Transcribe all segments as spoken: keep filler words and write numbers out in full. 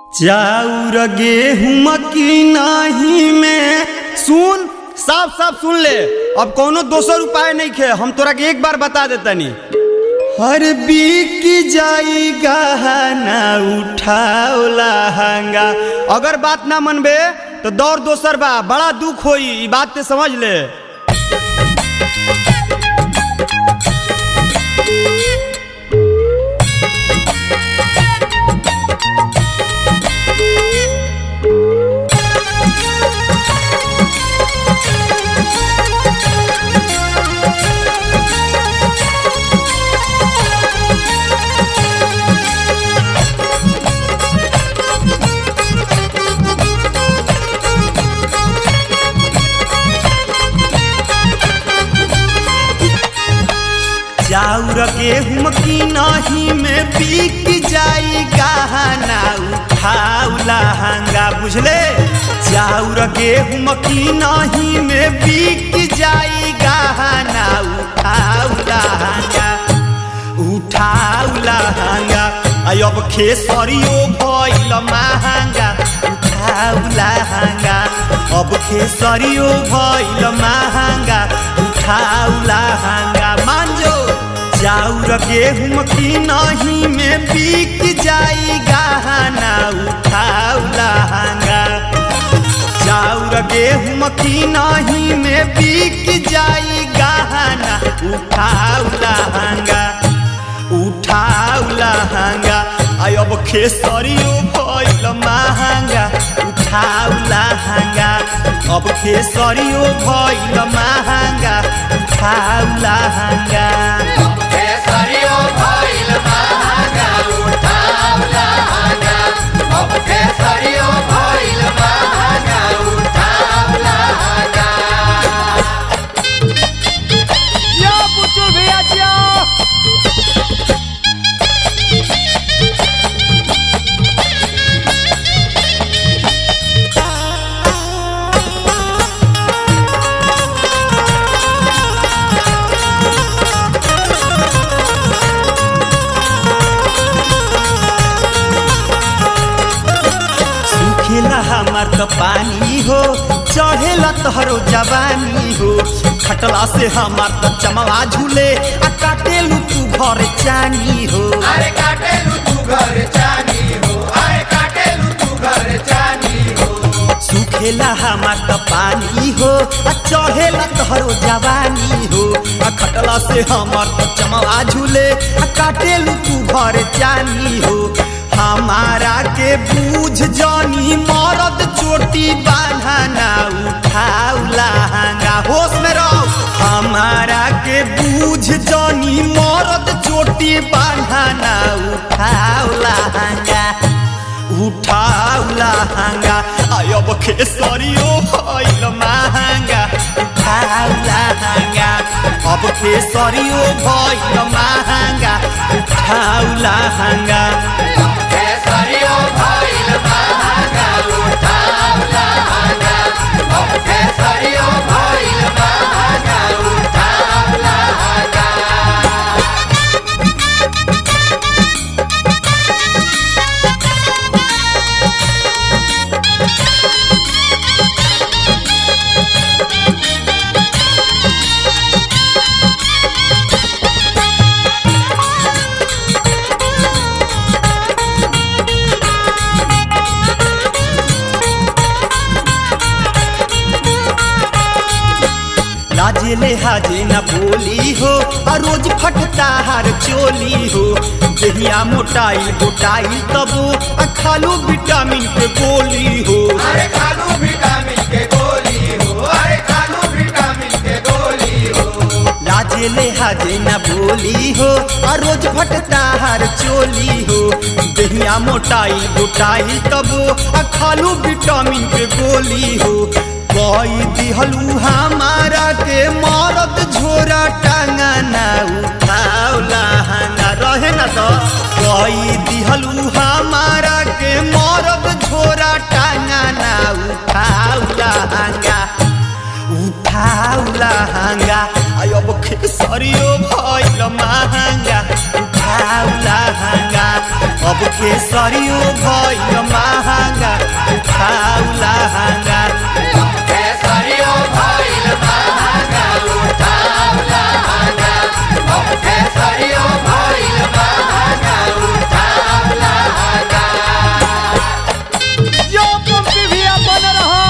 चाउर गेहूं की नाही में सुन साफ साफ सुन ले। अब कोनो दोसर उपाय नहीं खे, हम तोरा के एक बार बता देतनी। हर बिक जाई गहना उठाओ लहंगा। अगर बात ना मनबे तो दौर दोसर बा, बड़ा दुख होई, ई बात ते समझ ले। चाउर गेहूं की नहीं में बिक जाई गहना उठाओ लहंगा, बुझले। चाउर गेहूं की नहीं में बिक जाई गहना उठाओ लहंगा, उठाओ लहंगा। अब खेसरियो भइल महंगा, उठाओ लहंगा। अब खेसरियो भइल महंगा, उठाओ लहंगा। मान जो चाउर गेहूं की नहीं में बिक जाई गहना उठाओ लहंगा। चाउर गेहूं की नहीं में बिक जाई गहना उठाओ लहंगा, उठाओ लहंगा। अब खेसरियो भइल महंगा, उठाओ लहंगा। अब खेसरियो भइल महंगा, उठाओ लहंगा। हमार तो पानी हो चढ़ेला तोहरो जवानी हो। खटला से हमार तो चमवा झूले आ काटेलू तू घर चानी हो। अरे काटेलू तू घर चानी हो, अरे काटेलू तू घर चानी हो। सुखेला हमार तो पानी हो आ चढ़ेला तोहरो जवानी हो। आ खटला से हमार तो चमवा झूले आ काटेलू तू घर चानी हो। हमारा के बूझ जानी मरद चोटी बांधना उठाओ लहंगा, होश में रहो। हमारा के बूझ जानी मरद चोटी बांधना उठाओ लहंगा, उठाओ लहंगा। अब खेसरियो भइल महंगा, उठाओ लहंगा। अब खेसरियो भइल महंगा, उठाओ लहंगा। खेसरियो भइल महंगा, उठाओ लहंगा। अब खेसरियो भइल महंगा, उठाओ लहंगा। लाजे ले हाजे न बोली हो आ रोज फटता हर चोली हो। दहिया मोटाई गोटाई तबो आ खालू विटामिन के गोली हो। अरे खालू विटामिन के गोली हो, अरे खालू विटामिन के गोली हो। लाजे ले हाजे न बोली हो आ रोज फटता हर चोली हो। दहिया मोटाई गोटाई तबो आ खालू विटामिन के गोली हो। कोई दिहलू हमारा के मरद झोरा टांगना उठाओ लहंगा, रहे न तो। कोई दिहलू हमारा के मरद झोरा टांगना उठाओ लहंगा, उठाओ लहंगा। अब खेसरियो भइल महंगा, उठाओ लहंगा। अब अब खेसरियो भइल महंगा उठाऊ लहंगा केसरियो भइल महंगा उठाऊ लहंगा अब केसरियो भइल महंगा उठाऊ लहंगा यो पंपी भी बन रहा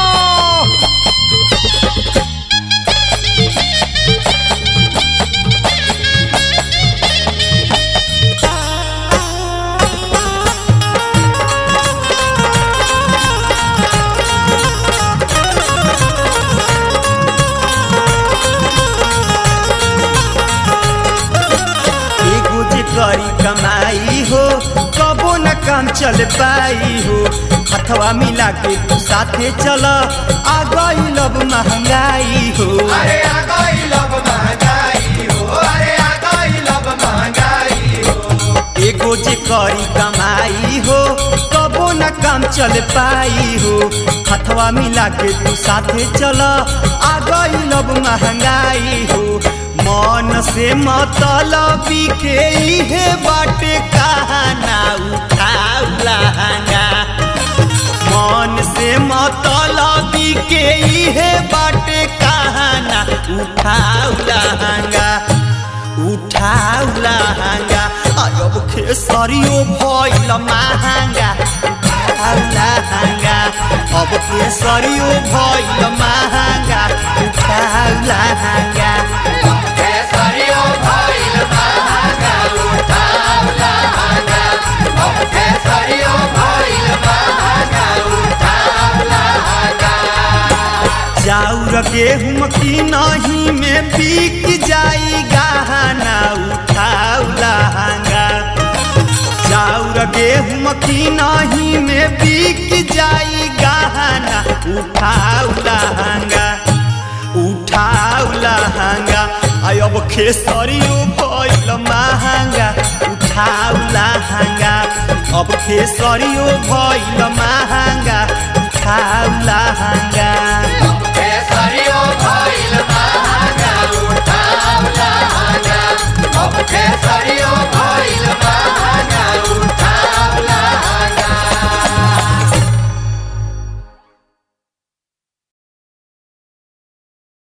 करी कमाई हो कबो न काम चल पाई हो हथवा मिला के तू साथे चल आ गई लब महंगाई हो अरे आ गई लब महंगाई हो अरे आ गई लब महंगाई हो एगो जे करी कमाई हो कबो न काम चल पाई हो हथवा मिला के तू साथे चल आ गई लब महंगाई हो मन से मतलबी के इहे बाटे कहाना उठाऊ लहंगा मन से मतलबी के इहे बाटे कहाना उठाऊ लहंगा उठाऊ लहंगा अब खेसरियो भइल महंगा उठाऊ लहंगा अब खेसरियो भइल महंगा उठाऊ लहंगा केसरियो भइल महंगा उठाऊ लहंगा अब केसरियो भइल महंगा उठाऊ लहंगा चाउर गेहूं की नहीं में बिक जाई गहना उठाऊ लहंगा चाउर गेहूं की नहीं में बिक जाई गहना उठाऊ लहंगा उठाऊ लहंगा अब खेसरियो भइल महंगा उठाऊ लहंगा अब खेसरियो भइल महंगा उठाऊ